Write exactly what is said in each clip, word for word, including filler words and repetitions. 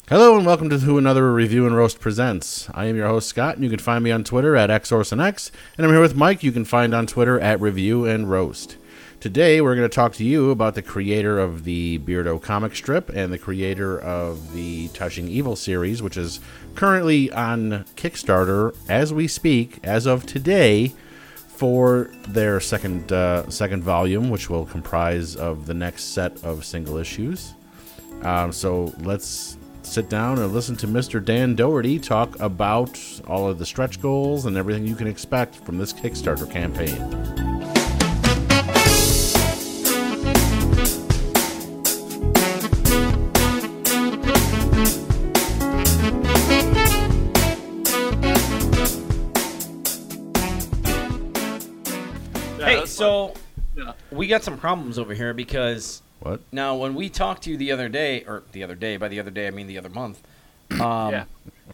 Hello and welcome to Who Another Review and Roast Presents. I am your host, Scott, and you can find me on Twitter at X Orson X, and I'm here with Mike. You can find on Twitter at Review and Roast. Today, we're going to talk to you about the creator of the Beardo comic strip and the creator of the Touching Evil series, which is currently on Kickstarter as we speak, as of today, for their second uh, second volume, which will comprise of the next set of single issues. Um, so let's sit down and listen to Mister Dan Doherty talk about all of the stretch goals and everything you can expect from this Kickstarter campaign. Hey, so we got some problems over here because What? now when we talked to you the other day, or the other day, by the other day I mean the other month, um, Yeah.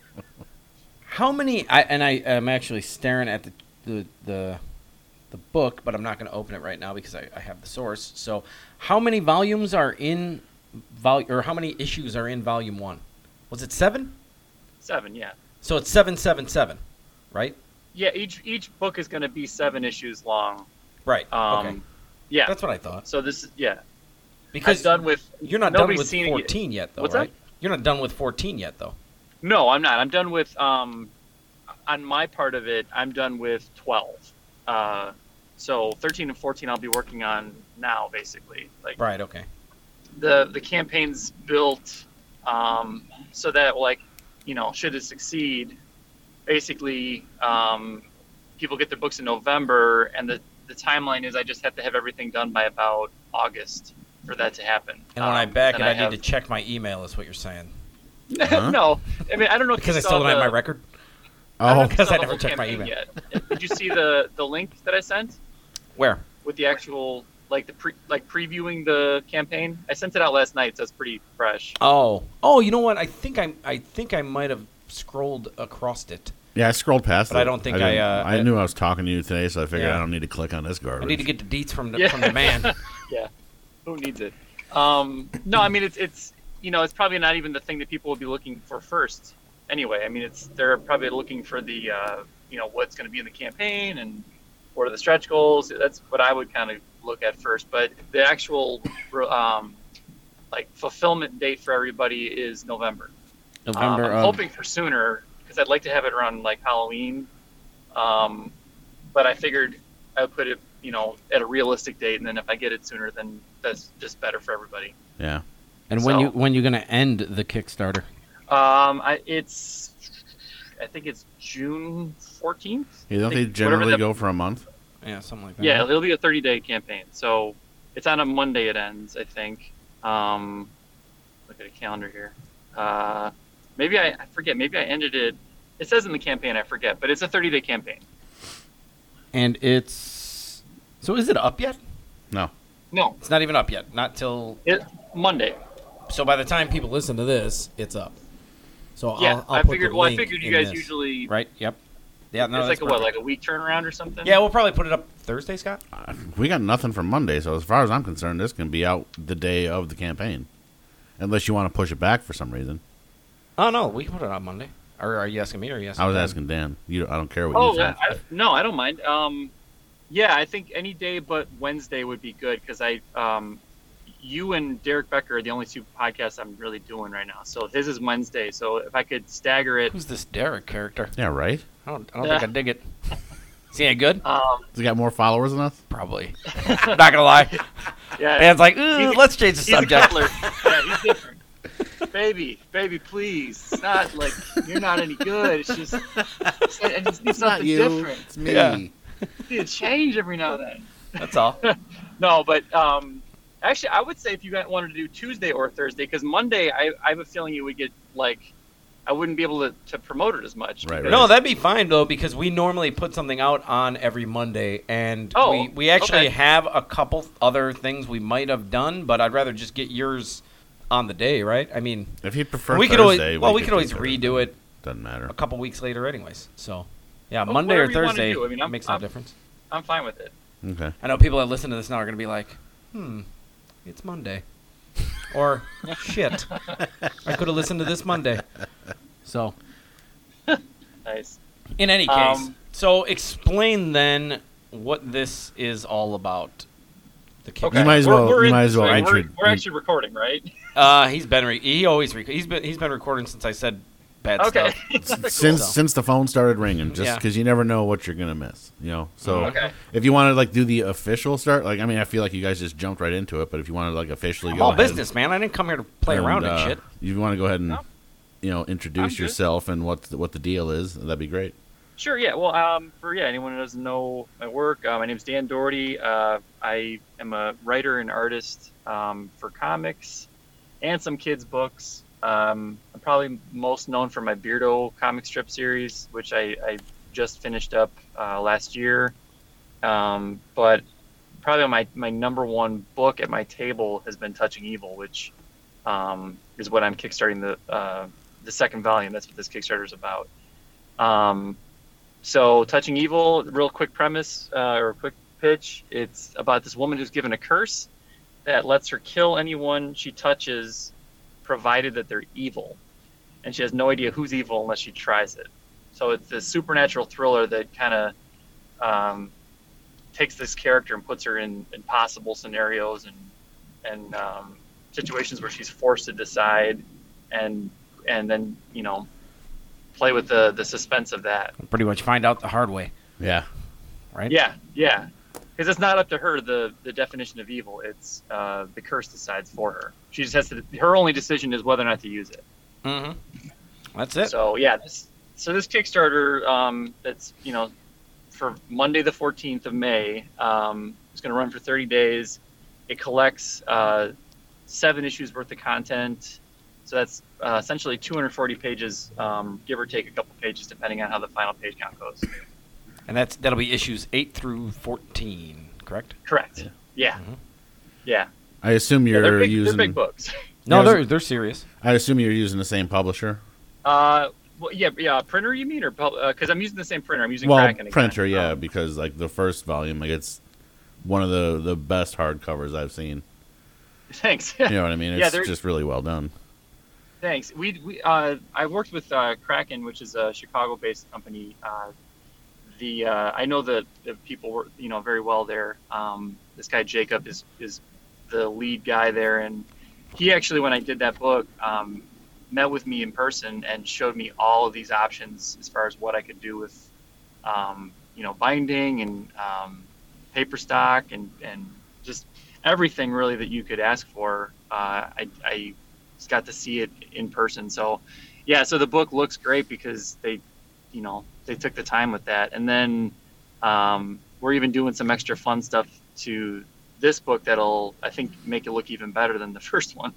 how many, I, and I am actually staring at the, the, the, the book, but I'm not going to open it right now because I, I have the source. So how many volumes are in, vol- or how many issues are in volume one? Was it seven? Seven, yeah. So it's seven, seven, seven, right? Yeah, each each book is going to be seven issues long. Right, Um, okay. Yeah. That's what I thought. So this, yeah. Because I'm done with. you're not done nobody's with seen it yet. fourteen yet, though, What's right? that? You're not done with fourteen yet, though. No, I'm not. I'm done with. Um, on my part of it, I'm done with twelve. Uh, so thirteen and fourteen, I'll be working on now, basically. Like Right, okay. the the campaign's built, um, so that like, you know, should it succeed, basically, um, people get their books in November, and the the timeline is I just have to have everything done by about August for that to happen. And when I Um, back it, then I, have... need to check my email, is what you're saying. Huh? No, I mean I don't know if Because I you saw still don't have the- my record? I don't know Oh, if you because saw I the never whole checked my campaign email. Yet. Did you see the the link that I sent Where? with the actual like the pre, like previewing the campaign? I sent it out last night, so it's pretty fresh. Oh. Oh, you know what? I think I I think I might have scrolled across it. yeah, I scrolled past But it. I don't think I, didn't- uh, I I- knew I was talking to you today, so I figured Yeah. I don't need to click on this garbage. I need to get the deets from the Yeah. from the man. Yeah, who needs it? Um, no, I mean it's it's you know it's probably not even the thing that people will be looking for first. Anyway, I mean it's they're probably looking for the uh, you know what's going to be in the campaign and what are the stretch goals. That's what I would kind of look at first. But the actual um, like fulfillment date for everybody is November. November Um, I'm of... hoping for sooner because I'd like to have it around like Halloween. Um, but I figured I would put it, you know, at a realistic date, and then if I get it sooner, then that's just better for everybody. Yeah. And when so- you when you going to end the Kickstarter? Um, I, it's, I think it's June fourteenth. You don't I they think generally whatever the- go for a month? Yeah, something like that. Yeah, it'll be a thirty-day campaign. So it's on a Monday. It ends, I think. Um, look at a calendar here. Uh, maybe I, I forget. Maybe I ended it. It says in the campaign. I forget, but it's a thirty-day campaign. And it's... So is it up yet? No. No, It's not even up yet. Not till... it Monday. So by the time people listen to this, it's up. So Yeah, I'll, I'll I put figured. the Well, I link figured you in guys this. usually. Right, yep. Yeah, no, it's that's like a what, perfect. like a week turnaround or something. Yeah, we'll probably put it up Thursday, Scott. Uh, We got nothing for Monday, so as far as I'm concerned, this can be out the day of the campaign. Unless you want to push it back for some reason. Oh, no, we can put it on Monday. Or are you asking me or are you asking I was Dan? asking Dan. You, I don't care what Oh, you yeah, think. I, no, I don't mind. Um, yeah, I think any day but Wednesday would be good because I, um, you and Derek Becker are the only two podcasts I'm really doing right now. So this is Wednesday. So if I could stagger it, Who's this Derek character? Yeah, right? I don't, I don't think I dig it. Is he any good? um, Has he got more followers than us? Probably. Not going to lie. yeah, Dan's like, Ooh, He's a- let's change the he's a subject. cutler. Yeah, he's different. Baby, baby, please. It's not like you're not any good. It's just, it's, I just need something different. It's me. Yeah. Need a change every now and then. That's all. No, but um, actually, I would say if you guys wanted to do Tuesday or Thursday, because Monday, I, I have a feeling you would get like, I wouldn't be able to, to promote it as much. Right, because- right. No, that'd be fine, though, because we normally put something out on every Monday, and Oh, we, we actually okay. have a couple other things we might have done, but I'd rather just get yours on the day, right? I mean, If you prefer we could Thursday, always well, we could do always Thursday. redo it Doesn't matter. a couple weeks later, anyways. So, yeah, Well, Monday or whatever you wanna Thursday do. I mean, I'm- makes no I'm- difference. I'm fine with it. Okay. I know people that listen to this now are going to be like, hmm, it's Monday. Or, shit, I could have listened to this Monday. So, Nice. in any case, Um, so explain then what this is all about. The Kickstarter. Okay. You might as We're- well- We're, you in- might as well wait, we're, intro- we're actually recording, right? Uh, he's been re- he always rec- he's been he's been recording since I said bad Okay. stuff. Since So- since the phone started ringing, just Yeah. because you never know what you're gonna miss, you know. So Okay. if you want to like do the official start, like I mean, I feel like you guys just jumped right into it, but if you want to like officially I'm go all ahead business, man. I didn't come here to play and, around uh, and shit. You want to go ahead and No. you know I'm introduce good. yourself and what the, what the deal is, that'd be great. Sure, yeah. Well, um, for yeah, anyone who doesn't know my work, uh, my name's Dan Doherty. Uh, I am a writer and artist um, for comics and some kids' books. Um, I'm probably most known for my Beardo comic strip series, which I, I just finished up uh, last year. Um, but probably my, my number one book at my table has been Touching Evil, which um, is what I'm kickstarting the uh, the second volume. That's what this Kickstarter is about. Um, So, Touching Evil, real quick premise uh, or quick pitch. It's about this woman who's given a curse that lets her kill anyone she touches, provided that they're evil. And she has no idea who's evil unless she tries it. So it's this supernatural thriller that kind of um, takes this character and puts her in impossible scenarios and and um, situations where she's forced to decide, and and then you know. play with the, the suspense of that. Pretty much find out the hard way, Yeah. right? Yeah, yeah. Because it's not up to her, the, the definition of evil. It's uh, the curse decides for her. She just has to, her only decision is whether or not to use it. Mm-hmm. That's it. So, yeah. This, so this Kickstarter, um, that's, you know, for Monday the fourteenth of May, um, it's going to run for thirty days. It collects uh, seven issues worth of content. So that's uh, essentially two hundred forty pages, um, give or take a couple pages, depending on how the final page count goes. And that's that'll be issues eight through fourteen, correct? Correct. Yeah. Yeah. Mhm. Yeah. I assume Yeah, you're they're, big, using. they're big books. No, Yeah, I was- they're they're serious. I assume you're using the same publisher. Uh, well, yeah, yeah. Printer, you mean, or because I'm using the same printer? I'm using Well, Kraken again. printer, yeah, Um, because like the first volume, like it's one of the the best hardcovers I've seen. thanks. You know what I mean? It's Yeah, they're- just really well done. Thanks. We, we uh, I worked with uh, Kraken, which is a Chicago-based company. Uh, the uh, I know the, the people were you know very well there. Um, this guy Jacob is is the lead guy there, and he actually, when I did that book, um, met with me in person and showed me all of these options as far as what I could do with um, you know binding and um, paper stock and and just everything really that you could ask for. Uh, I, I just got to see it in person. So yeah, so the book looks great because they, you know, they took the time with that. And then um, we're even doing some extra fun stuff to this book that'll, I think, make it look even better than the first one.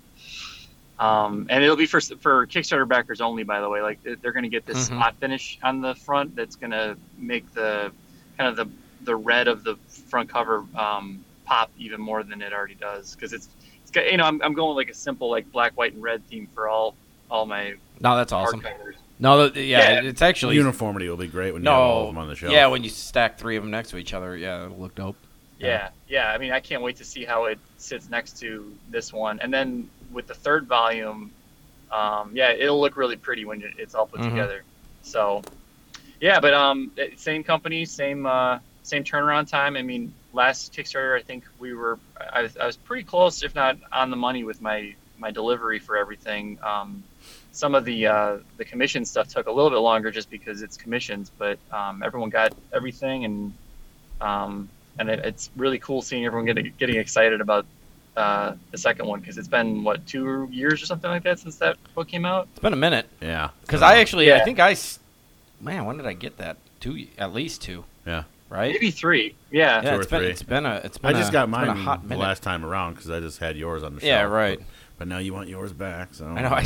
Um, and it'll be for for Kickstarter backers only, by the way. Like they're going to get this Mhm. spot finish on the front that's going to make the kind of the the red of the front cover um, pop even more than it already does, because it's it's got, you know I'm I'm going like a simple like black, white, and red theme for all all my No, that's awesome. hardcovers. No, th- yeah, Yeah. it's actually Uniformity will be great when you have all of them no. on the shelf. Yeah, when you stack three of them next to each other, yeah, it'll look dope. Yeah, yeah. I mean, I can't wait to see how it sits next to this one, and then with the third volume, um, yeah, it'll look really pretty when it- it's all put Mhm. together. So, yeah, but um, same company, same uh, same turnaround time. I mean, last Kickstarter, I think we were, I was, I was pretty close, if not on the money, with my my delivery for everything. Um, some of the uh, the commission stuff took a little bit longer just because it's commissions, but um, everyone got everything, and um, and it, it's really cool seeing everyone getting getting excited about uh, the second one, because it's been what two years or something like that since that book came out. It's been a minute Yeah. because I actually, I Yeah. think I, s- man, when did I get that? Two, at least two, Yeah. right? Maybe three. Yeah. Yeah, Two or it's been, three. it's been a, it's I been just a, got it's been a mine hot the minute. last time around because I just had yours on the shelf. Yeah, right. But, but now you want yours back, so I know. I,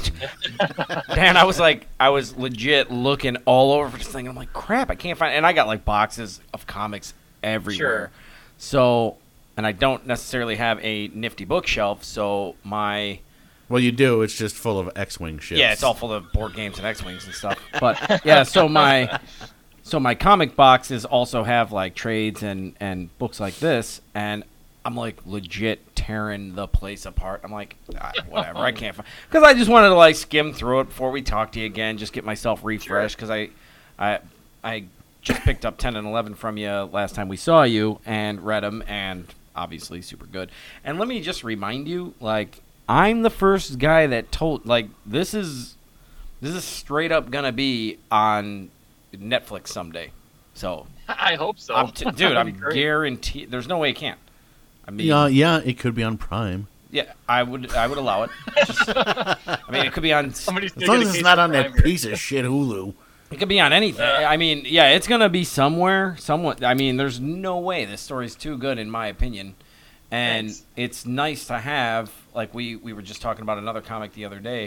man, I was like, I was legit looking all over for this thing. I'm like, crap, I can't find. And I got like boxes of comics everywhere. Sure. So, and I don't necessarily have a nifty bookshelf. So my, Well, you do. It's just full of X-wing ships. yeah, it's all full of board games and X-wings and stuff. But yeah, so my, so my comic boxes also have like trades and and books like this, and I'm like legit tearing the place apart. I'm like, ah, whatever, I can't find because I just wanted to like skim through it before we talk to you again, just get myself refreshed because I, I, I just picked up ten and eleven from you last time we saw you and read them, and obviously super good. And let me just remind you, like, I'm the first guy that told, like, this is this is straight up gonna be on Netflix someday. So I hope so. I'm t- dude, I'm guaranteed. There's no way it can't. I mean, Yeah, yeah, it could be on Prime. yeah, I would, I would allow it. Just, I mean, it could be on. Somebody's As long taking a as it's case not of on that Prime here. piece of shit Hulu. It could be on anything. I mean, yeah, it's gonna be somewhere. Somewhat. I mean, there's no way this story's too good, in my opinion. And Thanks. it's nice to have, like we, we were just talking about another comic the other day.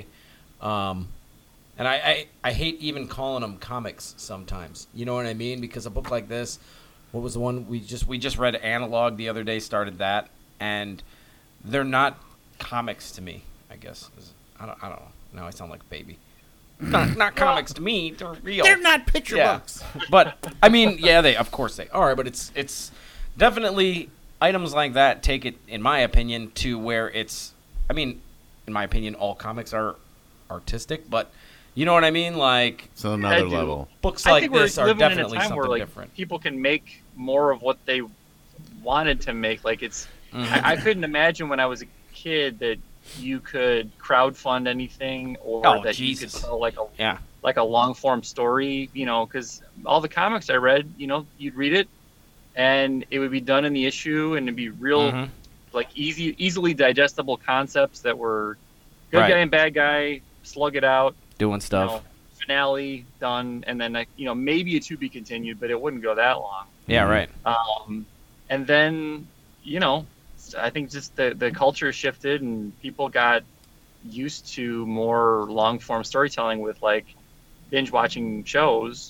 Um, and I, I, I hate even calling them comics sometimes. You know what I mean? Because a book like this, what was the one we just we just read? Analog the other day. Started that, and they're not comics to me. I guess I don't I don't know. Now I sound like a baby. Not, not comics to me. They're real. They're not picture Yeah. books. But I mean, yeah, they of course they are. But it's it's definitely items like that take it, in my opinion, to where it's. I mean, in my opinion, all comics are artistic, but you know what I mean. Like So I another do. level. books I like think we're this are living in a definitely time something where like different. people can make more of what they wanted to make. Like it's, Mhm. I, I couldn't imagine when I was a kid that you could crowdfund anything or Oh, that Jesus. you could tell like a Yeah. like a long form story. You know, because all the comics I read, you know, you'd read it and it would be done in the issue and it'd be real Mhm. like easy, easily digestible concepts that were good Right. guy and bad guy, slug it out. Doing You stuff. know, finale done, and then like, you know maybe a to be continued, but it wouldn't go that long. Yeah. Right. Um, and then you know, I think just the the culture shifted and people got used to more long form storytelling with like binge watching shows,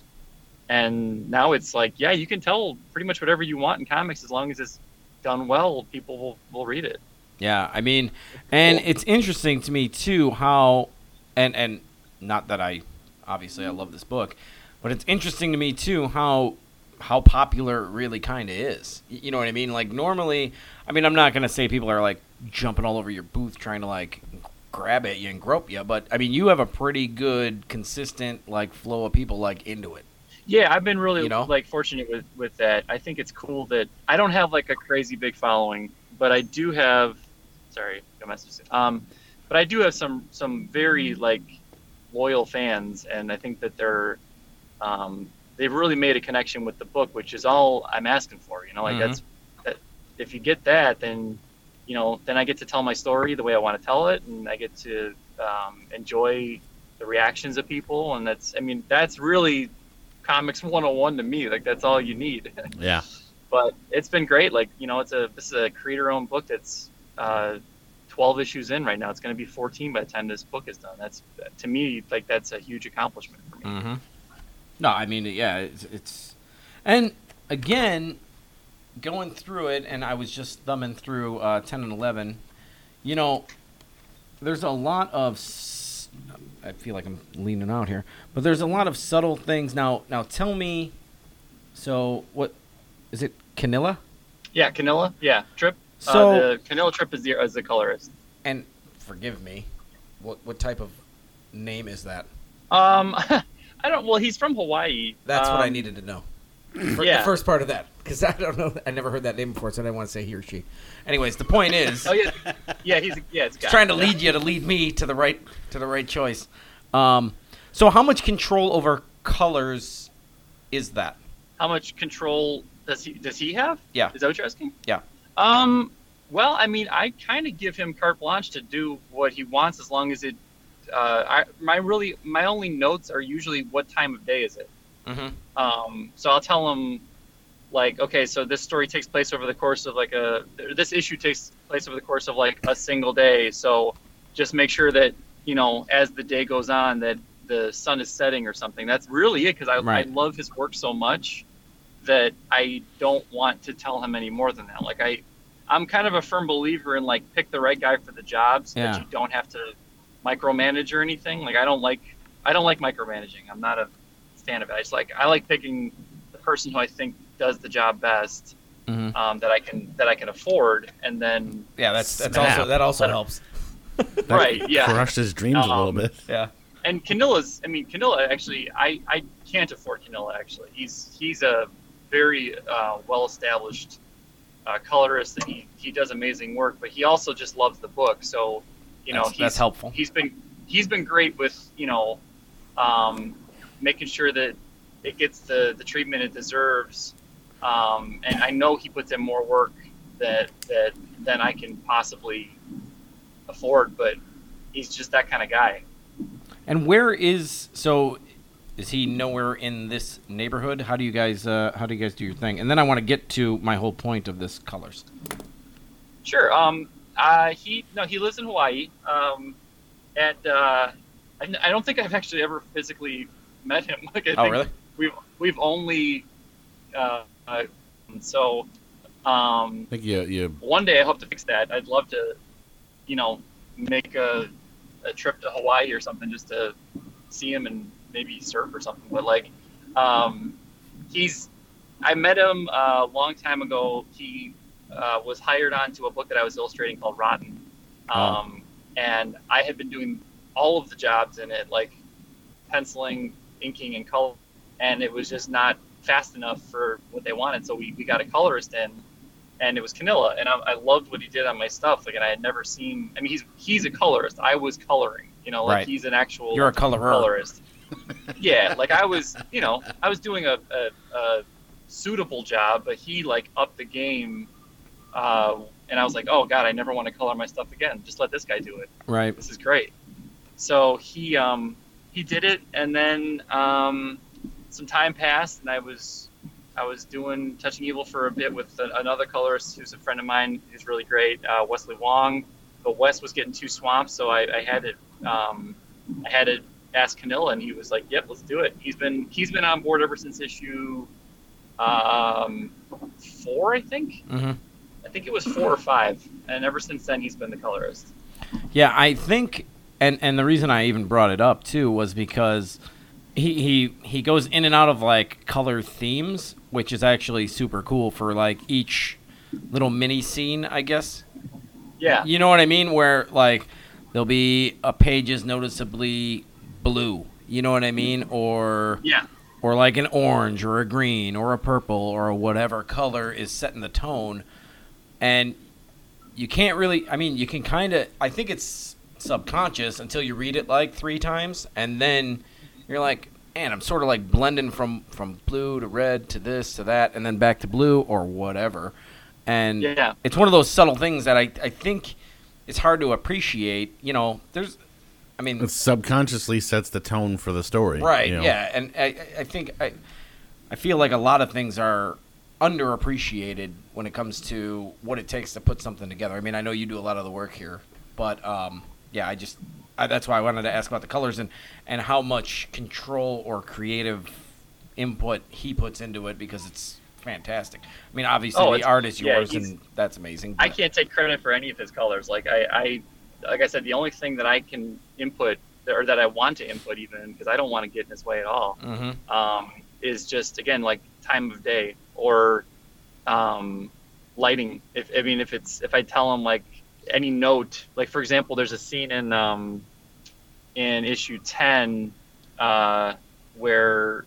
and now it's like yeah, you can tell pretty much whatever you want in comics as long as it's done well. People will will read it. Yeah, I mean, and it's interesting to me too how, and and not that I, obviously I love this book, but it's interesting to me too how how popular it really kind of is. Y- You know what I mean? Like normally, I mean, I'm not gonna say people are like jumping all over your booth trying to like grab at you and grope you, but I mean, you have a pretty good, consistent like flow of people like into it. Yeah, I've been really You know? like fortunate with with that. I think it's cool that I don't have like a crazy big following, but I do have. Sorry, no messages. Um, but I do have some some very like loyal fans, and I think that they're um, they've really made a connection with the book, which is all I'm asking for. You know, like Mhm. that's that. If you get that, then you know, then I get to tell my story the way I want to tell it, and I get to um, enjoy the reactions of people, and that's I mean that's really comics one oh one to me. Like that's all you need. Yeah. But it's been great. Like you know, it's a this is a creator-owned book that's uh, twelve issues in right now. It's going to be fourteen by the time this book is done. That's to me like that's a huge accomplishment for me. Mm-hmm. No, I mean, yeah, it's, it's, and again, going through it, and I was just thumbing through uh, ten and eleven. You know, there's a lot of. S- I feel like I'm leaning out here, but there's a lot of subtle things. Now, now tell me. So, what is it? Canilla? Yeah, Canilla. Yeah, Trip. So- uh, the Canilla Trip is the is the colorist. And forgive me, what what type of name is that? Um, I don't. Well, he's from Hawaii. That's what I Um, needed to know. For yeah. The first part of that, because I don't know, I never heard that name before, so I didn't want to say he or she. Anyways, the point is, Oh yeah, yeah. He's a, yeah. It's a guy. trying to lead you to lead me to the right to the right choice. Um, so how much control over colors is that? How much control does he does he have? Yeah. Is that what you're asking? Yeah. Um. Well, I mean, I kind of give him carte blanche to do what he wants as long as it. Uh, I my really my only notes are usually what time of day is it. Mm-hmm. Um. So I'll tell him, like, okay, so this story takes place over the course of like a this issue takes place over the course of like a single day. So just make sure that you know as the day goes on that the sun is setting or something. That's really it because I Right. I love his work so much that I don't want to tell him any more than that. Like I. I'm kind of a firm believer in like pick the right guy for the job so Yeah. that you don't have to micromanage or anything. Like I don't like I don't like micromanaging. I'm not a fan of it. I just like I like picking the person who I think does the job best Mhm. um, that I can that I can afford, and then Yeah, that's that's Snap. also that also helps. That right, yeah. crushed his dreams a little Um, bit. Yeah. And Canilla's, I mean, Canilla actually, I, I can't afford Canilla actually. He's he's a very uh, well established uh, colorist, and he, he does amazing work. But he also just loves the book, so you know That's- he's that's helpful. He's been he's been great with you know um, making sure that it gets the, the treatment it deserves. Um, and I know he puts in more work that that than I can possibly afford, but he's just that kind of guy. And where is so? Is he nowhere in this neighborhood? How do you guys uh, how do you guys do your thing? And then I want to get to my whole point of this colors. Sure. Um. Uh. He no. He lives in Hawaii. Um. And uh, I, I don't think I've actually ever physically met him. Like I Oh, think really? We've we've only. Uh. uh so. Um. I think you, you One day I hope to fix that. I'd love to, you know, make a a trip to Hawaii or something just to see him and maybe surf or something. But like, um, he's. I met him uh, a long time ago. He uh, was hired onto a book that I was illustrating called Rotten, um, and I had been doing all of the jobs in it, like penciling, inking, and color, and it was just not fast enough for what they wanted. So we, we got a colorist in, and it was Canilla, and I, I loved what he did on my stuff. Like, and I had never seen. I mean, he's he's a colorist. I was coloring. You know, like Right. he's an actual. You're a colorer. colorist. Yeah, like I was. You know, I was doing a, a, a suitable job, but he like upped the game. Uh, and I was like, oh god, I never want to color my stuff again. Just let this guy do it. Right. This is great. So he um he did it, and then um some time passed, and I was. I was doing Touching Evil for a bit with a, another colorist who's a friend of mine who's really great, uh, Wesley Wong. But Wes was getting too swamped, so I, I had to um, I had to ask Canilla, and he was like, "Yep, let's do it." He's been he's been on board ever since issue um, four, I think. Mm-hmm. I think it was four or five, and ever since then he's been the colorist. Yeah, I think, and and the reason I even brought it up too was because he he he goes in and out of like color themes, which is actually super cool for like each little mini scene, I guess. Yeah. You know what I mean? Where like there'll be a page is noticeably blue. You know what I mean? Or Yeah. or like an orange or a green or a purple or whatever color is setting the tone. And you can't really, I mean, you can kind of, I think it's subconscious until you read it like three times, and then you're like, man, I'm sort of like blending from, from blue to red to this to that, and then back to blue or whatever. And Yeah. it's one of those subtle things that I, I think it's hard to appreciate. You know, there's, I mean, it subconsciously sets the tone for the story. right, you know? yeah. And I, I think, I, I feel like a lot of things are underappreciated when it comes to what it takes to put something together. I mean, I know you do a lot of the work here, but um, yeah, I just I, that's why I wanted to ask about the colors and, and how much control or creative input he puts into it, because it's fantastic. I mean, obviously Oh, the it's- art is yeah, yours, he's- and that's amazing. I but- can't take credit for any of his colors. Like I, I, like I said, the only thing that I can input, or that I want to input, even because I don't want to get in his way at all, Mhm. um, is just again like time of day or um, lighting. If I mean, if it's if I tell him like any note, like for example, there's a scene in um, in issue ten uh, where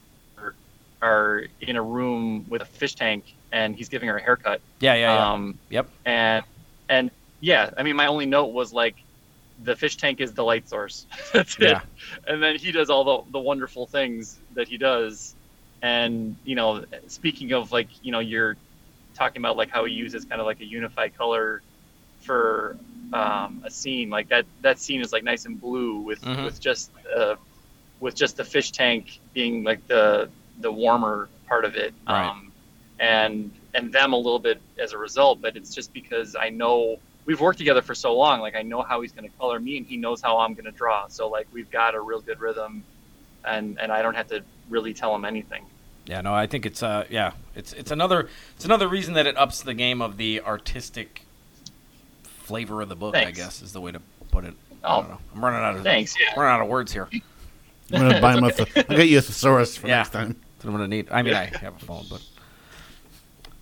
are in a room with a fish tank, and he's giving her a haircut. Yeah, yeah, yeah. Um, Yep. And and yeah, I mean, my only note was like, the fish tank is the light source. That's Yeah. it. And then he does all the the wonderful things that he does. And you know, speaking of like, you know, you're talking about like how he uses kind of like a unified color for um, a scene. Like that that scene is like nice and blue with Mhm. with just uh, with just the fish tank being like the the warmer part of it. Right. Um, and and them a little bit as a result, but it's just because I know we've worked together for so long. Like I know how he's going to color me, and he knows how I'm going to draw. So like we've got a real good rhythm, and and I don't have to really tell him anything. Yeah, no, I think it's uh, yeah, it's it's another it's another reason that it ups the game of the artistic flavor of the book. I Thanks. guess is the way to put it. I Oh, don't know. I'm running out of thanks. Yeah. running out of words here. I'm gonna buy him a th- I'll get you a thesaurus for Yeah. next time. That's what I'm gonna need. I mean, I have a phone, but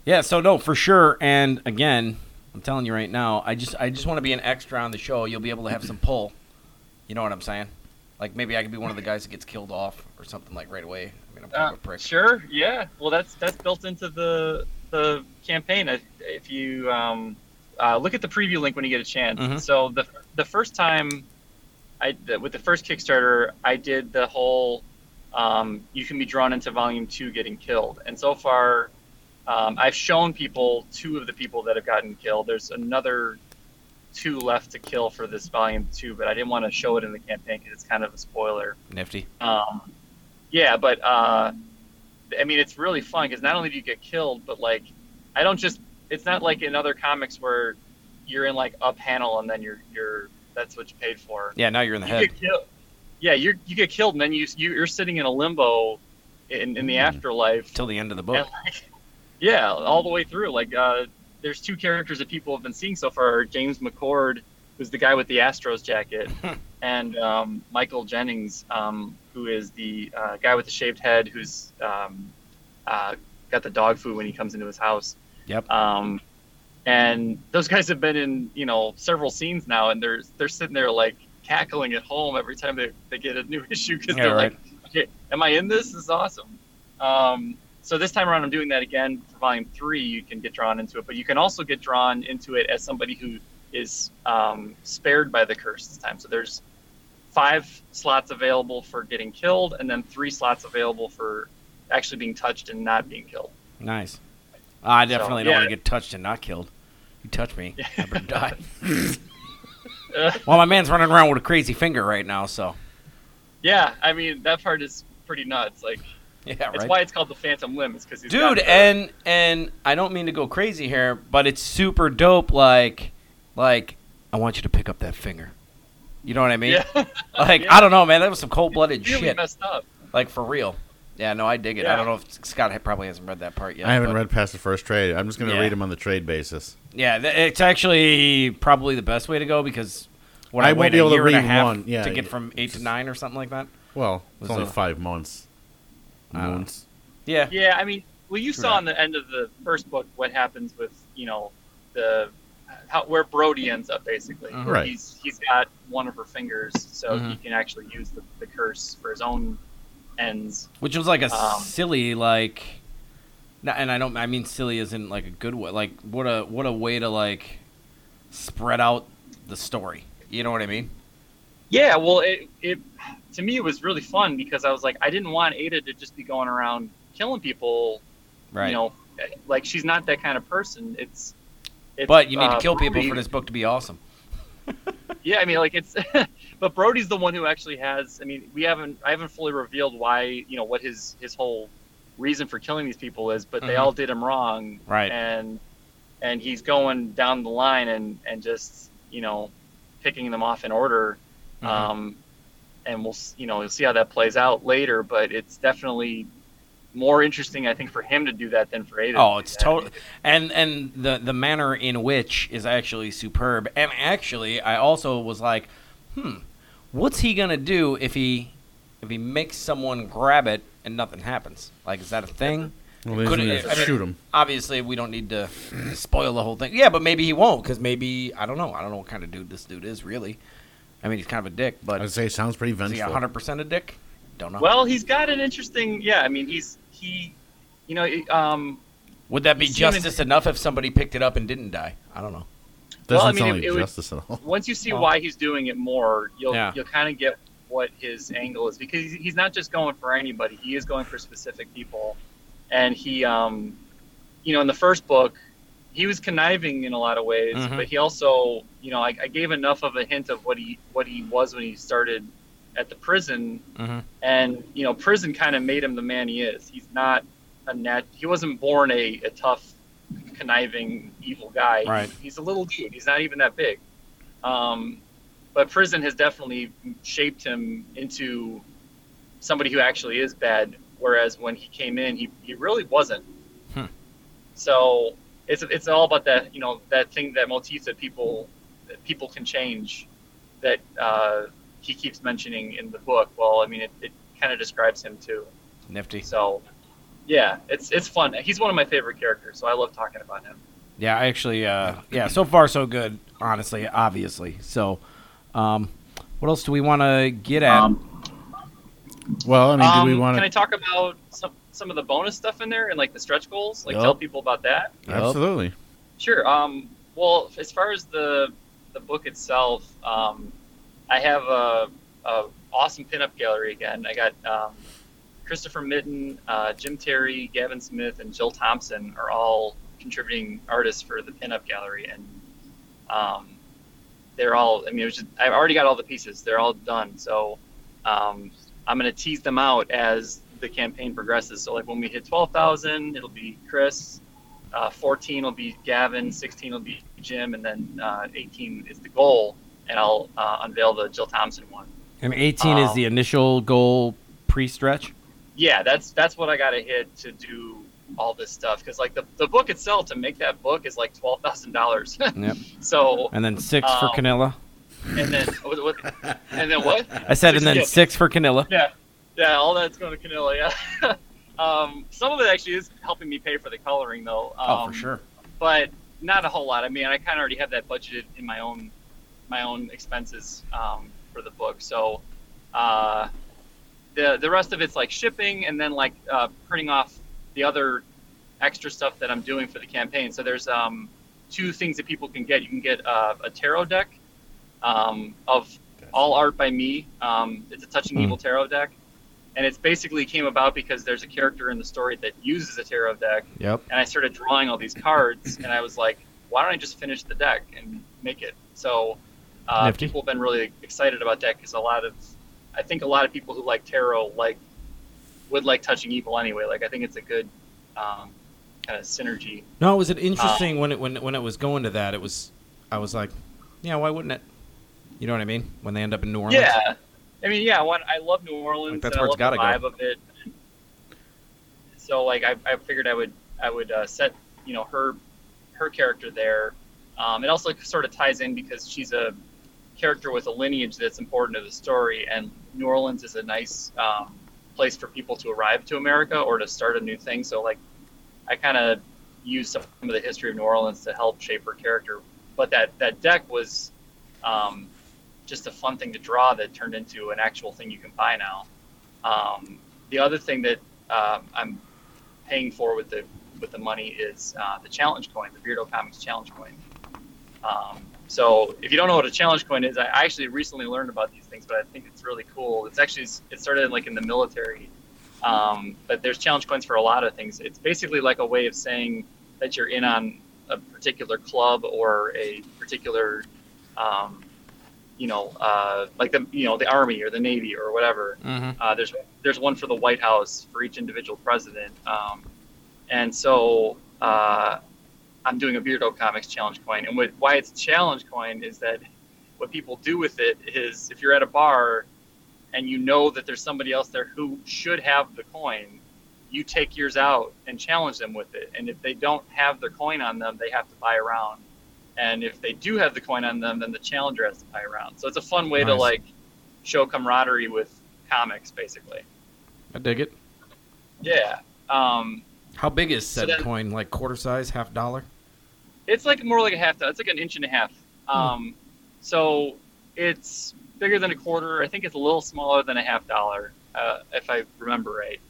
Yeah, so no, for sure. And again, I'm telling you right now, I just I just want to be an extra on the show. You'll be able to have some pull. You know what I'm saying? Like maybe I could be one of the guys that gets killed off or something like right away. I mean, I'm kind Uh, of a prick. sure, yeah. Well, that's that's built into the the campaign. If, if you um, uh, look at the preview link when you get a chance. Mhm. So the the first time, I the, with the first Kickstarter, I did the whole um, you can be drawn into Volume Two getting killed, and so far, um, I've shown people two of the people that have gotten killed. There's another two left to kill for this Volume Two, but I didn't want to show it in the campaign because it's kind of a spoiler. Nifty. Um, yeah, but uh, I mean, it's really fun because not only do you get killed, but like, I don't just. It's not like in other comics where you're in like a panel and then you're you're that's what you paid for. Yeah, now you're in the You head. get killed. Yeah, you you get killed and then you you- you're sitting in a limbo in in the afterlife. Till the end of the And, book. like, yeah, all the way through. Like, uh, there's two characters that people have been seeing so far: James McCord, who's the guy with the Astros jacket, and um, Michael Jennings, um, who is the uh, guy with the shaved head, who's um, uh, got the dog food when he comes into his house. Yep. Um, and those guys have been in, you know, several scenes now, and they're they're sitting there like cackling at home every time they, they get a new issue because Yeah, they're right. like, okay, am I in this? This is awesome. Um, so this time around, I'm doing that again for Volume Three. You can get drawn into it, but you can also get drawn into it as somebody who is um, spared by the curse this time. So there's five slots available for getting killed, and then three slots available for actually being touched and not being killed. Nice. I definitely don't yeah. want to get touched and not killed. You touch me, I better die. Uh, Well, my man's running around with a crazy finger right now, so yeah, I mean that part is pretty nuts. Like, yeah, it's right. why it's called the Phantom Limb, is because he's got Dude, the- and and I don't mean to go crazy here, but it's super dope. Like, like I want you to pick up that finger. You know what I mean? yeah, Like Yeah. I don't know, man. That was some cold blooded really shit. messed up. Like for real. Yeah, no, I dig it. I Yeah. don't know if Scott probably hasn't read that part yet. I haven't but- read past the first trade. I'm just going to Yeah. read them on the trade basis. Yeah, th- it's actually probably the best way to go because when I I, won't wait be a able to year and a read half one, yeah. to get from eight to nine or something like that. Well, it's Was only a- five months. I don't know. Months. Yeah. Yeah, I mean, well, you True saw that. on the end of the first book what happens with, you know, the how, where Brody ends up basically. Mhm. Right. He's he's got one of her fingers, so Mhm. he can actually use the, the curse for his own ends. Which was like a Um, silly like, n- and I don't I mean silly isn't like a good way. Like what a what a way to like spread out the story. You know what I mean? Yeah, well, it it to me it was really fun because I was like, I didn't want Ada to just be going around killing people. Right. You know, like she's not that kind of person. It's, it's but you need uh, to kill people Brody- for this book to be awesome. Yeah, I mean, like it's, but Brody's the one who actually has. I mean, we haven't, I haven't fully revealed why, you know, what his his whole reason for killing these people is, but they Mhm. all did him wrong, Right. And and he's going down the line and and just, you know, picking them off in order, Mhm. um, and we'll s- you know we'll see how that plays out later, but it's definitely more interesting, I think, for him to do that than for Ada. to Oh, do it's that. total, and and the the manner in which is actually superb. And actually, I also was like, hmm, what's he gonna do if he if he makes someone grab it and nothing happens? Like, is that a thing? Well, he's Could going it- to I mean- shoot him. Obviously, we don't need to spoil the whole thing. Yeah, but maybe he won't, because maybe I don't know. I don't know what kind of dude this dude is really. I mean, he's kind of a dick, but I'd say sounds pretty is he vengeful. one hundred percent a dick? Don't know. Well, he's got an interesting. Yeah, I mean, he's he, you know, um. Would that be you see him in- justice enough if somebody picked it up and didn't die? I don't know. Doesn't Well, I mean, sound it- like it would- justice at all. Once you see Well- why he's doing it more, you'll Yeah. you'll kind of get what his angle is, because he's, he's not just going for anybody. He is going for specific people, and he, um, you know, in the first book, he was conniving in a lot of ways, Mhm. but he also, you know, I, I gave enough of a hint of what he what he was when he started at the prison, Mm-hmm. and you know, prison kind of made him the man he is. He's not a nat. He wasn't born a, a tough, conniving, evil guy. Right. He- he's a little dude. He's not even that big. Um, but prison has definitely shaped him into somebody who actually is bad. Whereas when he came in, he, he really wasn't. Hmm. So it's it's all about that, you know, that thing, that motif that people that people can change, that uh, he keeps mentioning in the book. Well, I mean, it, it kind of describes him too. Nifty. So Yeah, it's it's fun. He's one of my favorite characters, so I love talking about him. Yeah, I actually, uh, yeah, so far so good, honestly, obviously. So, um, what else do we want to get at? Um, Well, I mean, do we um, want Can I to? talk about some some of the bonus stuff in there and like the stretch goals? Like Yup. tell people about that. Absolutely. Sure. Um, well, as far as the the book itself, um, I have a, a awesome pinup gallery again. I got um, Christopher Mitten, uh, Jim Terry, Gavin Smith, and Jill Thompson are all contributing artists for the pinup gallery, and um, they're all. I mean, it was just, I've already got all the pieces. They're all done. So um, I'm going to tease them out as the campaign progresses. So like when we hit twelve thousand, it'll be Chris. Uh, fourteen will be Gavin, sixteen will be Jim, and then uh, eighteen is the goal, and I'll uh, unveil the Jill Thompson one. And eighteen is um, the initial goal pre-stretch? Yeah, that's that's what I got to hit to do all this stuff, because like the, the book itself, to make that book is like twelve thousand dollars. Yep. So And then six for Um, Canilla. and then what, what, and then what? I said, and then yeah, six for Canilla. yeah, yeah, all that's going to Canilla. Yeah. um, some of it actually is helping me pay for the coloring though. Um, Oh, for sure. But not a whole lot. I mean, I kind of already have that budgeted in my own my own expenses um, for the book. So uh, the the rest of it's like shipping and then like uh, printing off the other extra stuff that I'm doing for the campaign. So there's um, two things that people can get. You can get uh, a tarot deck um, of all art by me. Um, it's a Touching Hmm. Evil tarot deck. And it's basically came about because there's a character in the story that uses a tarot deck, Yep. and I started drawing all these cards, and I was like, why don't I just finish the deck and make it? So uh, Nifty. people have been really excited about that because a lot of, I think a lot of people who like tarot like would like Touching Evil anyway. Like I think it's a good um, kind of synergy. No, was it interesting when it when when it was going to that? It was, I was like, yeah, why wouldn't it? You know what I mean? When they end up in New Orleans. Yeah, I mean, yeah, one, I love New Orleans. Like, that's and where I it's love the gotta vibe go. of it. So like I, I figured I would I would uh, set you know her her character there. Um, it also sort of ties in because she's a character with a lineage that's important to the story, and New Orleans is a nice um, place for people to arrive to America or to start a new thing. So like I kind of used some of the history of New Orleans to help shape her character. But that that deck was um, just a fun thing to draw that turned into an actual thing you can buy now. Um, the other thing that um, I'm paying for with the with the money is uh, the challenge coin, the Beardo Comics challenge coin. Um, so if you don't know what a challenge coin is, I actually recently learned about these things, but I think it's really cool. It's actually it started like in the military, um, but there's challenge coins for a lot of things. It's basically like a way of saying that you're in on a particular club or a particular um, you know, uh, like the you know the Army or the Navy or whatever. Mm-hmm. Uh, there's there's one for the White House for each individual president, um, and so uh, I'm doing a Beardo Comics challenge coin. And what, why it's a challenge coin is that what people do with it is if you're at a bar and you know that there's somebody else there who should have the coin, you take yours out and challenge them with it. And if they don't have their coin on them, they have to buy a round. And if they do have the coin on them, then the challenger has to buy a round. So it's a fun way to Nice. like show camaraderie with comics, basically. I dig it. Yeah. Um, How big is So said then- coin? Like quarter size, half dollar? it's like more like a half. It's like an inch and a half. Um, so it's bigger than a quarter. I think it's a little smaller than a half dollar, uh, if I remember right.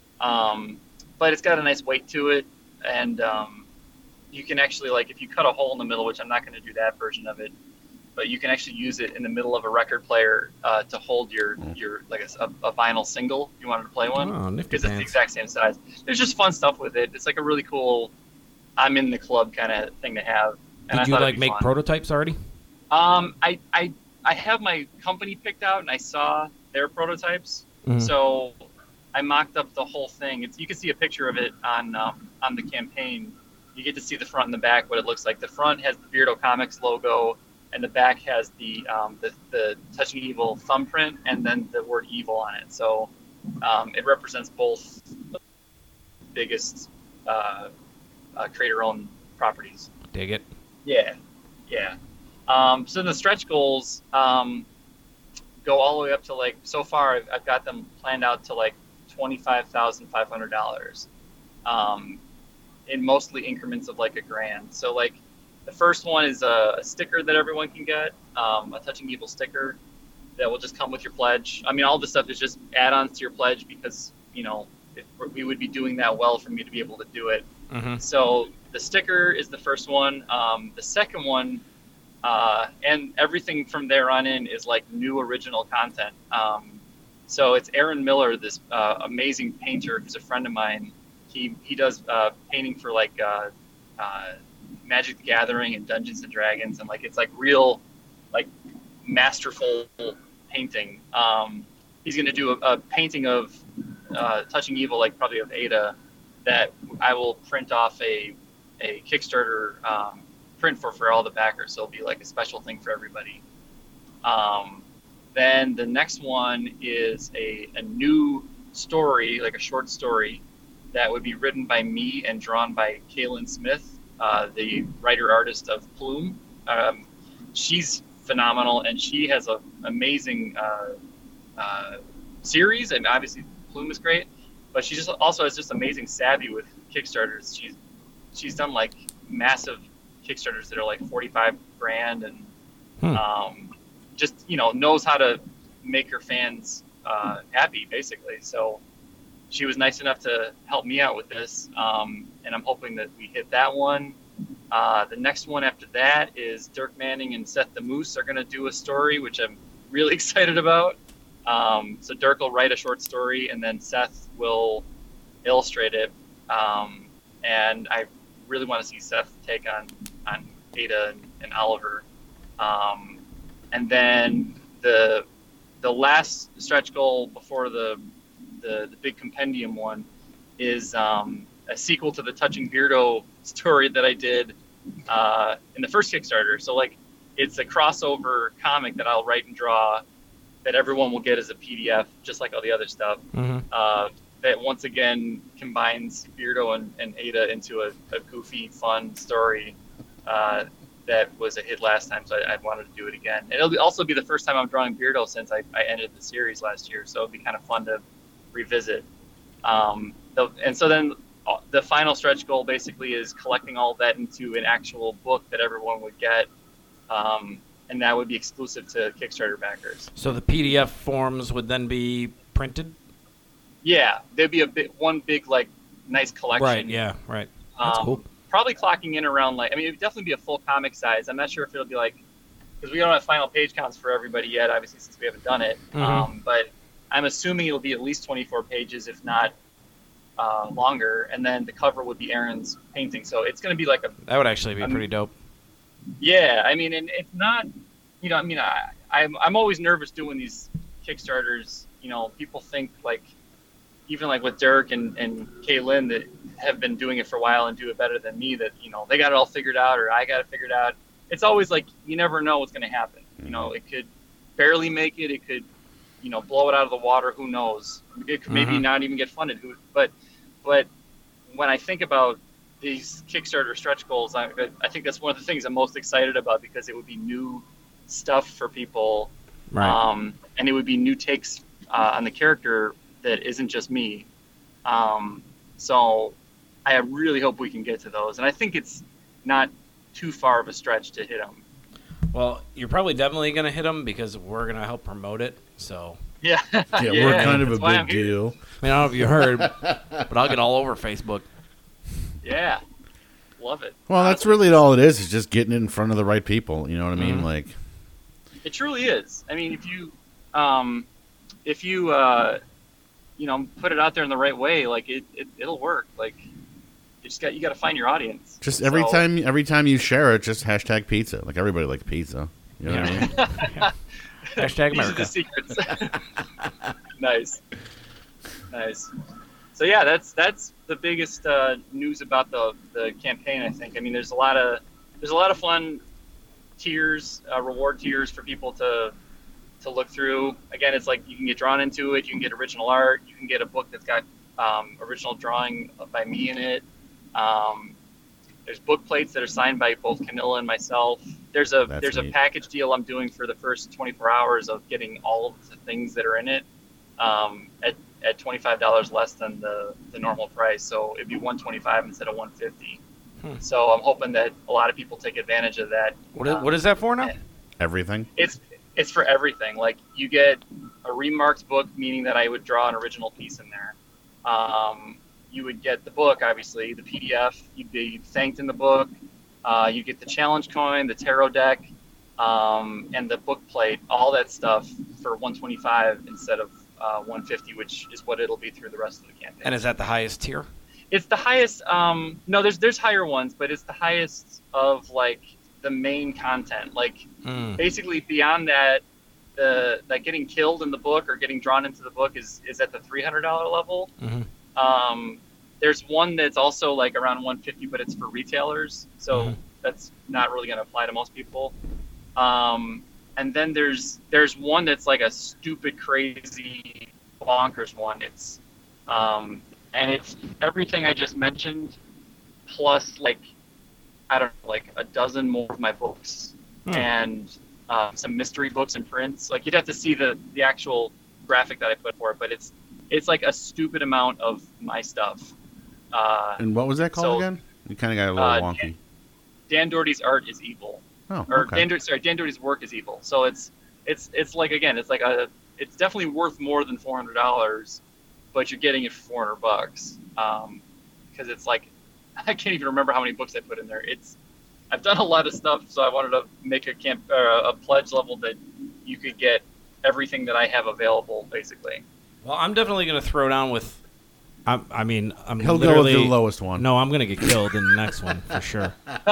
Um, but it's got a nice weight to it, and um, you can actually like if you cut a hole in the middle, which I'm not going to do that version of it, but you can actually use it in the middle of a record player uh, to hold your your like a, a vinyl single if you wanted to play one. Oh, nifty Because it's the pants. exact same size. There's just fun stuff with it. It's like a really cool, I'm in the club kind of thing to have. And I Did you thought it'd like be make fun. prototypes already? Um, I, I I have my company picked out, and I saw their prototypes. Mhm. So I mocked up the whole thing. It's, you can see a picture of it on um, on the campaign. You get to see the front and the back, what it looks like. The front has the Beardo Comics logo, and the back has the um, the, the Touching Evil thumbprint, and then the word evil on it. So um, it represents both the biggest uh, uh, creator-owned properties. Dig it. Yeah, yeah. Um, so the stretch goals um, go all the way up to like so far I've, I've got them planned out to like twenty five thousand five hundred dollars, um, in mostly increments of like a grand. So like the first one is a, a sticker that everyone can get, um, a Touching Evil sticker that will just come with your pledge. I mean, all this stuff is just add-ons to your pledge because, you know, it, we would be doing that well for me to be able to do it. Mm-hmm. So the sticker is the first one. Um, the second one, uh, and everything from there on in is like new original content. Um, so it's Aaron Miller, this uh, amazing painter who's a friend of mine. He he does uh, painting for like uh, uh, Magic the Gathering and Dungeons and Dragons, and like it's like real, like masterful painting. Um, he's gonna do a, a painting of uh, Touching Evil, like probably of Ada, that I will print off a a Kickstarter um, print for for all the backers. So it'll be like a special thing for everybody. Um, then the next one is a, a new story, like a short story, that would be written by me and drawn by Kaylin Smith, uh, the writer-artist of Plume. Um, she's phenomenal, and she has an amazing uh, uh, series, and obviously Plume is great, but she just also has just amazing savvy with Kickstarters. She's she's done like massive Kickstarters that are like forty-five grand, and Hmm. um, just, you know, knows how to make her fans uh, happy, basically. So she was nice enough to help me out with this, um, and I'm hoping that we hit that one. Uh, the next one after that is Dirk Manning and Seth the Moose are going to do a story, which I'm really excited about. Um, so Dirk will write a short story, and then Seth will illustrate it. Um, and I really want to see Seth take on, on Ada and, and Oliver. Um, and then the the last stretch goal before the the, the big compendium one is um, a sequel to the Touching Beardo story that I did uh, in the first Kickstarter. So like it's a crossover comic that I'll write and draw that everyone will get as a P D F, just like all the other stuff. Mm-hmm. Uh, that once again combines Beardo and, and Ada into a, a goofy, fun story uh, that was a hit last time, so I, I wanted to do it again. And it'll be, also be the first time I'm drawing Beardo since I, I ended the series last year, so it'll be kind of fun to revisit. Um, the, and so then uh, the final stretch goal basically is collecting all that into an actual book that everyone would get, um, and that would be exclusive to Kickstarter backers. So the P D F forms would then be printed? Yeah, there'd be a bit, one big, like, nice collection. Right, yeah, right. That's um, cool. Probably clocking in around, like, I mean, it would definitely be a full comic size. I'm not sure if it'll be like, because we don't have final page counts for everybody yet, obviously, since we haven't done it. Mhm. Um, but I'm assuming it'll be at least twenty-four pages, if not uh, longer. And then the cover would be Aaron's painting. So it's going to be like a, That would actually be um, pretty dope. yeah, I mean, and it's not, you know, I mean, I, I'm, I'm always nervous doing these Kickstarters. You know, people think, like, even like with Dirk and, and Kaylin that have been doing it for a while and do it better than me, that, you know, they got it all figured out or I got it figured out. It's always like, you never know what's going to happen. You know, it could barely make it. It could, you know, blow it out of the water. Who knows? It could maybe Mhm. not even get funded. Who, but, but when I think about these Kickstarter stretch goals, I, I think that's one of the things I'm most excited about, because it would be new stuff for people. Right. Um, and it would be new takes uh, on the character that isn't just me. Um, so I really hope we can get to those. And I think it's not too far of a stretch to hit them. Well, you're probably definitely going to hit them because we're going to help promote it. So, Yeah. Yeah, we're kind of a that's why big I'm here. deal. I mean, I don't know if you heard, but I'll get all over Facebook. Yeah. Love it. Well, that's Honestly, really all it is, is just getting it in front of the right people. You know what I mean? Mhm. Like, It truly is. I mean, if you, um, if you, uh, you know, put it out there in the right way, like it, it it'll work. Like you just got you got to find your audience. just every So- time every time you share it, just hashtag pizza. Like, everybody likes pizza. You know what I mean? Yeah. Hashtag These are America. the secrets. Nice, nice. So yeah, that's that's the biggest uh, news about the the campaign. I think. I mean, there's a lot of there's a lot of fun tiers, uh, reward tiers for people to to look through. Again, it's like you can get drawn into it. You can get original art. You can get a book that's got um, original drawing by me in it. Um, there's book plates that are signed by both Camilla and myself. There's a That's there's neat. a package deal I'm doing for the first twenty-four hours of getting all of the things that are in it um, at at twenty-five dollars less than the, the normal price. So it'd be one twenty-five instead of one fifty. Hmm. So I'm hoping that a lot of people take advantage of that. What is, um, what is that for now? Everything. It's it's for everything. Like you get a remarked book, meaning that I would draw an original piece in there. Um, you would get the book, obviously, the P D F. You'd be thanked in the book. Uh, you get the challenge coin, the tarot deck, um, and the book plate. All that stuff for one twenty-five instead of uh, one fifty, which is what it'll be through the rest of the campaign. And is that the highest tier? It's the highest. Um, no, there's there's higher ones, but it's the highest of like the main content. Like mm. basically beyond that, the like getting killed in the book or getting drawn into the book is is at the three hundred dollar level. Mm-hmm. Um, there's one that's also like around one fifty, but it's for retailers, so mm-hmm. that's not really going to apply to most people. Um, and then there's there's one that's like a stupid, crazy, bonkers one. It's um, and it's everything I just mentioned, plus like I don't know, like a dozen more of my books hmm. and uh, some mystery books and prints. Like you'd have to see the, the actual graphic that I put for it, but it's it's like a stupid amount of my stuff. Uh, and what was that called so, again? You kind of got a little uh, wonky. Dan, Dan Doherty's art is evil. Oh, or okay. Dan, sorry, Dan Doherty's work is evil. So it's it's it's like again, it's like a it's definitely worth more than four hundred dollars, but you're getting it for four hundred bucks. Um, because it's like I can't even remember how many books I put in there. It's I've done a lot of stuff, so I wanted to make a camp uh, a pledge level that you could get everything that I have available, basically. Well, I'm definitely going to throw down with. I, I mean, I'm He'll literally go with the lowest one. No, I'm going to get killed in the next one for sure.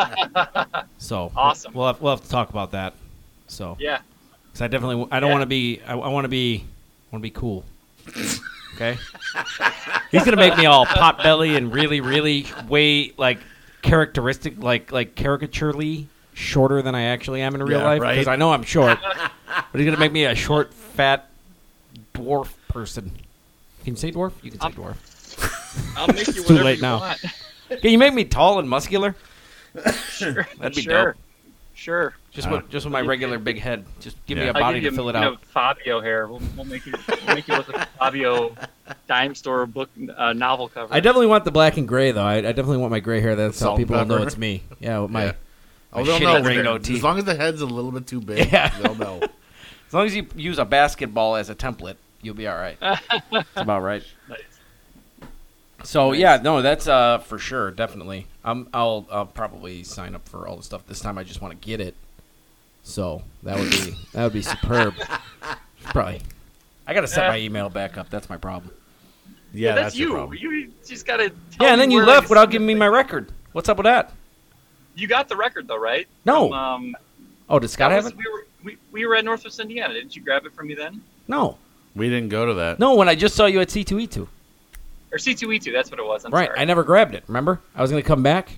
So awesome. We'll have, we'll have to talk about that. So yeah, because I definitely I don't yeah. want to be I, I want to be want to be cool. Okay. He's gonna make me all pot belly and really, really way like characteristic, like like caricaturely shorter than I actually am in real yeah, life. Right? Because I know I'm short, but he's gonna make me a short, fat dwarf person. Can you say dwarf? You can say I'm, dwarf. I'll make you It's too whatever late you now. want. Can you make me tall and muscular? Sure. That'd be sure. dope. Sure. Just Uh, with just with my regular big head. Just give Yeah. me a I'll body give to you, fill it you out. know, Fabio hair. We'll, we'll make you we'll make you look like a Fabio dime store book uh, novel cover. I definitely want the black and gray though. I, I definitely want my gray hair. That's how Salt and people will know pepper. it's me. Yeah, with my, Yeah. my Oh, they'll shitty know when Ringo they're- teeth. as long as the head's a little bit too big. Yeah. They'll know. As long as you use a basketball as a template, you'll be all right. That's about right. Nice. So Nice. yeah, no, that's uh for sure, definitely. I'm I'll I'll probably sign up for all the stuff this time. I just want to get it. So that would be that would be superb. Probably. I gotta set Yeah. my email back up. That's my problem. Yeah, Yeah, that's, that's your you. problem. You just gotta. Tell Yeah, and me then you where left I without send giving me it. my record. What's up with that? You got the record though, right? No. From, um, Oh, did Scott that have was- it? We were we, we were at Northwest Indiana. Didn't you grab it from me then? No. We didn't go to that. No, when I just saw you at C two E two. Or C two E two? That's what it was. I'm Right. sorry. I never grabbed it. Remember? I was gonna come back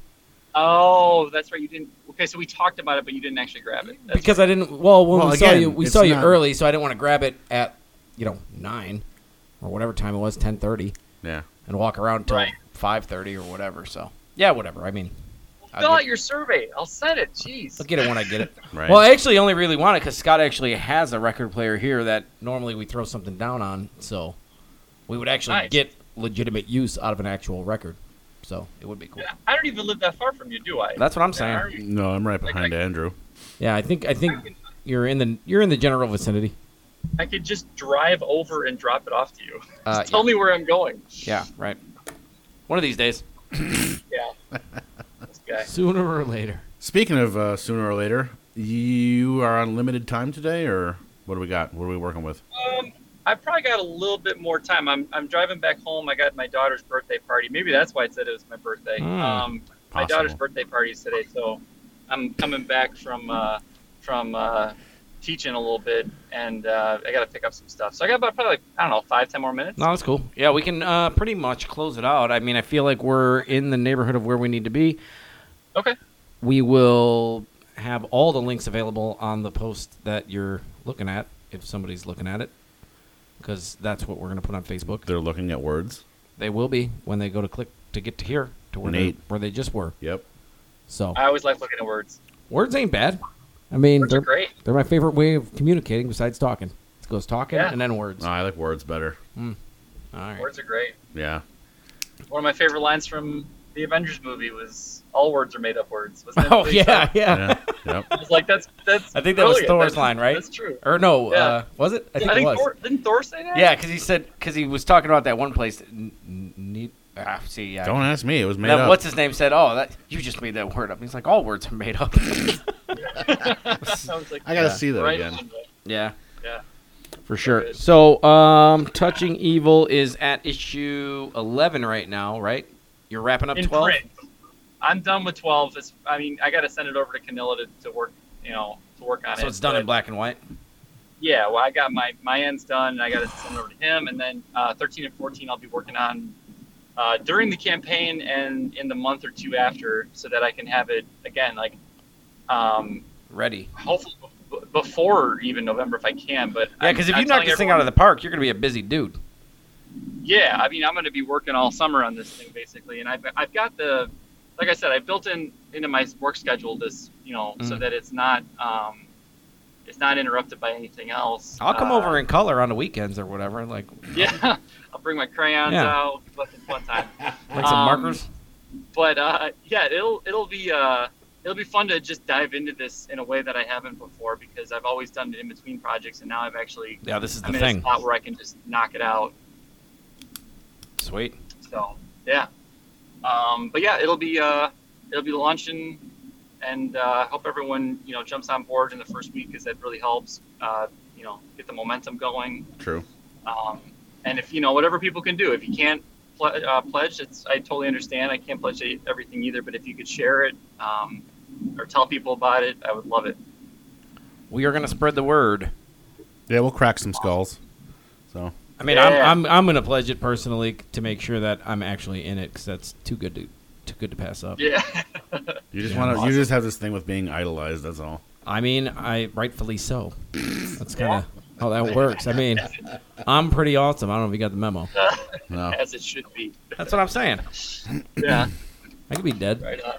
Oh, that's right. You didn't. Okay, so we talked about it, but you didn't actually grab it. That's because I didn't. Well, when Well, we saw again, you, we it's saw you not- early, so I didn't want to grab it at you know nine or whatever time it was, ten thirty, Yeah. and walk around until Right. five thirty or whatever. So yeah, whatever. I mean, I'll Fill get, out your survey. I'll send it. Jeez. I'll get it when I get it. Right. Well, I actually only really want it because Scott actually has a record player here that normally we throw something down on, so we would actually Nice. get legitimate use out of an actual record. So it would be cool. Yeah, I don't even live that far from you, do I? That's what I'm Yeah, saying. are you- No, I'm right Like, behind I- Andrew. Yeah, I think I think I can- you're in the you're in the general vicinity. I could just drive over and drop it off to you. Uh, Just tell me where I'm going. Yeah, right. One of these days, Yeah. This guy. sooner or later. Speaking of uh, sooner or later, you are on limited time today, or what do we got? What are we working with? Um, I probably got a little bit more time. I'm I'm driving back home. I got my daughter's birthday party. Maybe that's why it said it was my birthday. Mm, um, my possible. daughter's birthday party is today, so I'm coming back from uh, from uh, teaching a little bit, and uh, I got to pick up some stuff. So I got about probably like, I don't know five ten more minutes. No, that's cool. Yeah, we can uh, pretty much close it out. I mean, I feel like we're in the neighborhood of where we need to be. Okay. We will have all the links available on the post that you're looking at, if somebody's looking at it, because that's what we're going to put on Facebook. They're looking at words. They will be when they go to click to get to here, to where, they, Nate. where they just were. Yep. So, I always like looking at words. words ain't bad. I mean, Words they're, are great. they're my favorite way of communicating besides talking. It goes talking Yeah. and then words. Oh, I like words better. All right. Words are great. Yeah. One of my favorite lines from the Avengers movie was "All words are made up words." Wasn't it Oh pretty yeah, solid? yeah. Yeah. Yep. I was like, that's that's. I think that was brilliant. Thor's That's- line, right? That's true. Or no, Yeah. uh, was it? I think, I think it was. Thor, didn't Thor say that? Yeah, because he said because he was talking about that one place. N- n- need, ah, see, yeah. Don't ask me. It was made That- up. what's his name said? Oh, that you just made that word up. He's like, all words are made up. I was like, I gotta Yeah. see that right again. on, but- yeah, Yeah. for sure. good. So, um, Touching Evil is at issue eleven right now, right? You're wrapping up In twelve. print. I'm done with twelve. It's, I mean, I got to send it over to Canilla to, to work, you know, to work on it. So it's done in but- black and white. Yeah, well, I got my my end's done, and I got to send it over to him, and then uh, thirteen and fourteen I'll be working on uh, during the campaign and in the month or two after, so that I can have it again, like, um, Ready. hopefully b- before even November if I can. But Yeah, I'm- because if I'm you knock telling this thing out of the everyone- park, you're gonna be a busy dude. Yeah, I mean, I'm going to be working all summer on this thing basically, and I've I've got the, like I said, I built in into my work schedule this, you know, so Mm. that it's not um, it's not interrupted by anything else. I'll come Uh, over in color on the weekends or whatever. Like, Yeah, I'll bring my crayons Yeah. out. But it's fun time. like some Um, markers. But uh, yeah, it'll it'll be uh, it'll be fun to just dive into this in a way that I haven't before because I've always done it in between projects, and now I've actually Yeah, this is the I'm in thing. a spot where I can just knock it out. Sweet. So yeah, um, but yeah, it'll be uh, it'll be launching, and uh, hope everyone you know jumps on board in the first week because that really helps uh, you know get the momentum going. True. Um, and if you know whatever people can do, if you can't ple- uh, pledge, it's I totally understand. I can't pledge everything either, but if you could share it um, or tell people about it, I would love it. We are gonna spread the word. Yeah, we'll crack some skulls. So I mean, Yeah. I'm I'm I'm gonna pledge it personally to make sure that I'm actually in it because that's too good to too good to pass up. Yeah. you just Yeah, want to. awesome. You just have this thing with being idolized. That's all. I mean, I rightfully so. That's kind of how that works. I mean, I'm pretty awesome. I don't know if you got the memo. No. As it should be. That's what I'm saying. Yeah. I could be dead. Right on.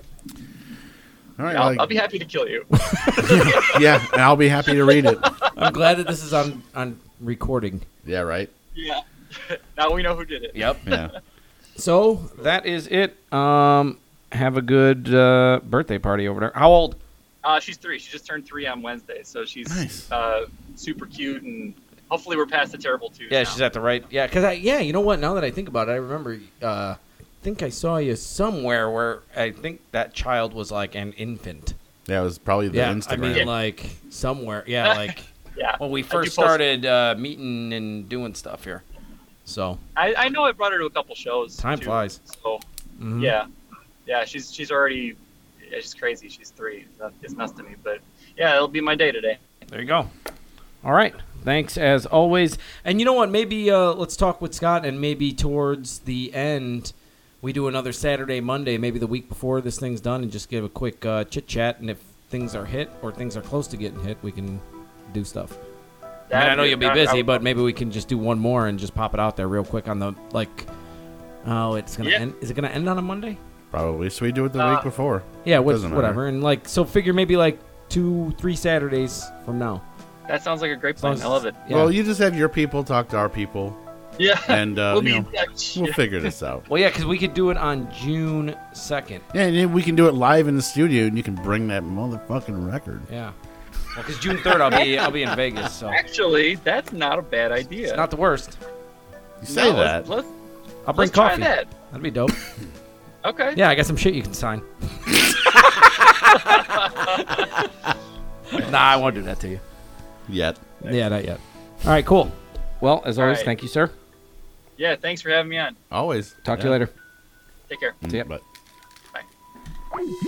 All right. I'll, like- I'll be happy to kill you. yeah, and I'll be happy to read it. I'm glad that this is on on recording. Yeah. Right. Yeah. Now we know who did it. Yep. Yeah. So that is it. Um, have a good uh, birthday party over there. How old? Uh, she's three. She just turned three on Wednesday, so she's Nice. uh, super cute, and hopefully we're past the terrible twos. Yeah, now. she's at the right. Yeah, because I yeah, you know what? Now that I think about it, I remember. Uh, I think I saw you somewhere where I think that child was like an infant. Yeah. It was probably the Yeah, Instagram. I mean like somewhere. Yeah, like Yeah. when we I do first post- started uh, meeting and doing stuff here. So I, I know I brought her to a couple shows. Time too, flies. So mhm. yeah, yeah, she's she's already, yeah, she's crazy. She's three. It's not- It's nuts to me, but yeah, it'll be my day today. There you go. All right. Thanks as always. And you know what? Maybe uh, let's talk with Scott, and maybe towards the end, we do another Saturday, Monday, maybe the week before this thing's done, and just give a quick uh, chit chat. And if things are hit or things are close to getting hit, we can do stuff. I mean, I know you'll be busy, but maybe we can just do one more and just pop it out there real quick on the like. Oh, it's gonna Yeah. end. Is it gonna end on a Monday? Probably. So we do it the Uh, week before. Yeah, what, Doesn't matter. whatever. And like, so figure maybe like two, three Saturdays from now. that sounds like a great As long plan. as- I love it. Yeah. Well, you just have your people talk to our people, Yeah. and uh, we'll be you in know, touch. we'll figure this out. Well, yeah, because we could do it on June second. Yeah, and then we can do it live in the studio, and you can bring that motherfucking record. Yeah. Well, because June third, I'll be I'll be in Vegas, so Actually, that's not a bad idea. it's not the worst. You say No, that. Let's, let's, I'll bring let's try coffee. that. That'd be dope. Okay. Yeah, I got some shit you can sign. Nah, I won't do that to you. Yet. Yeah, not yet. All right, cool. Well, as All always, right. thank you, sir. Yeah. Thanks for having me on. Always. Talk to Yeah. you later. Take care. See ya. But Bye.